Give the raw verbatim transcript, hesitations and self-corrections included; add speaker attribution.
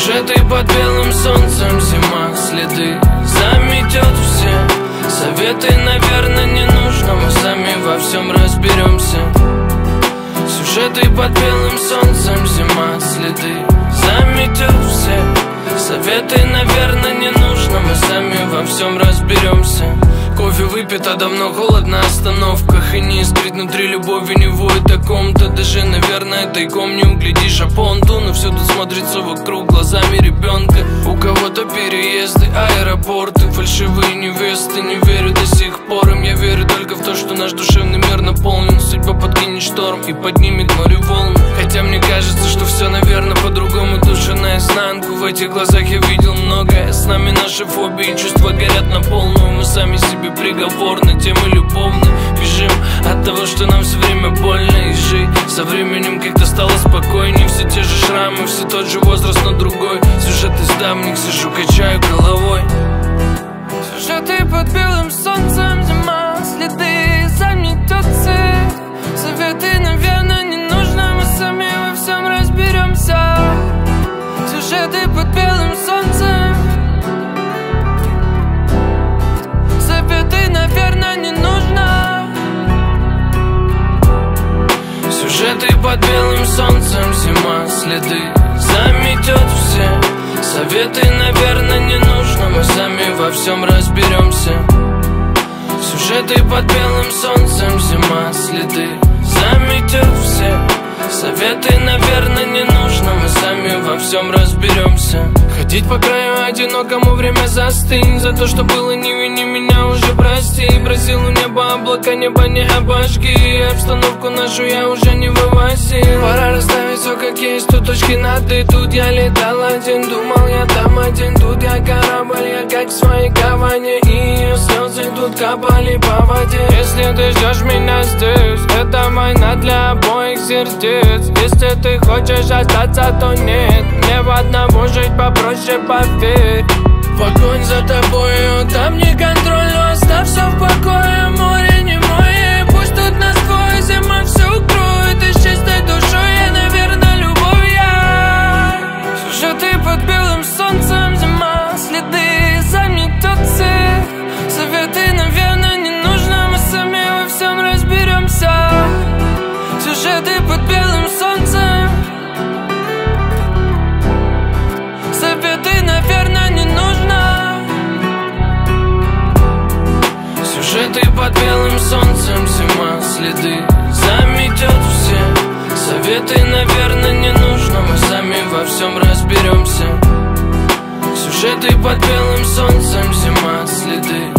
Speaker 1: Сюжеты под белым солнцем, зима, следы заметет все. Советы, наверное, не нужно, мы сами во всем разберемся. Сюжеты под белым солнцем, зима, следы заметет все. Советы, наверное, не нужно, мы сами во всем разберемся. Кофе выпит, а давно холодно на остановках. И не искрит внутри любови, не воет о ком-то. Даже, наверное, тайком не углядишь о понту. Но все тут смотрится вокруг глазами ребенка. У кого-то переезды, аэропорты, фальшивые невесты. Не верю до сих пор им, я верю только в то, что наш душевный мир наполнен. Судьба подкинет шторм и поднимет море волн. Хотя мне кажется, что все, наверное, по-другому. Душа наизнанку, в этих глазах я видел многое. С нами наши фобии, чувства горят на полную. Мы сами себе приговор на темы любовные. Бежим от того, что нам все время больно. И жить со временем как-то стало спокойней. Все те же шрамы, все тот же возраст, но другой. Сюжет из давних, сижу, качаю головой. Сюжеты под белым солнцем, зима, следы заметет всех. Советы, наверное, не нужно, мы сами во всем разберемся. Сюжеты под белым солнцем, советы, наверное, не нужно. Сюжеты под белым солнцем, зима, следы заметет все. Советы, наверное, не нужно, мы сами во всем разберемся. Сюжеты под белым солнцем, зима, следы заметет все. Советы, наверное, не нужно, мы сами во всем разберемся. Ходить по краю одинокому, время застынь. За то, что было, не вини меня, уже прости. Просил у неба облака, небо не обожги. Обстановку нашу я уже не вывозил. Пора расставить все как есть, тут точки над «и». Тут я летал один, думал я там один. Тут я корабль, я как в своей гавани. И ее слезы тут капали по воде. Если ты ждешь меня здесь, это война для обоих сердец. Если ты хочешь остаться, то нет. Мне в одного жить попроще, поверь. Погонь за тобою, там не контроль, но оставь все в покое. Море не мое, пусть тут насквозь зима все укроет. И с чистой душой я, наверное, любовь я. Сюжеты под белым солнцем, зима, следы заметет всех. Советы, наверное, не нужно, мы сами во всем разберемся. Сюжеты под белым солнцем, советы, наверное, не нужно. Сюжеты под белым солнцем, зима, следы заметет все. Советы, наверное, не нужно, мы сами во всем разберемся. Сюжеты под белым солнцем, зима, следы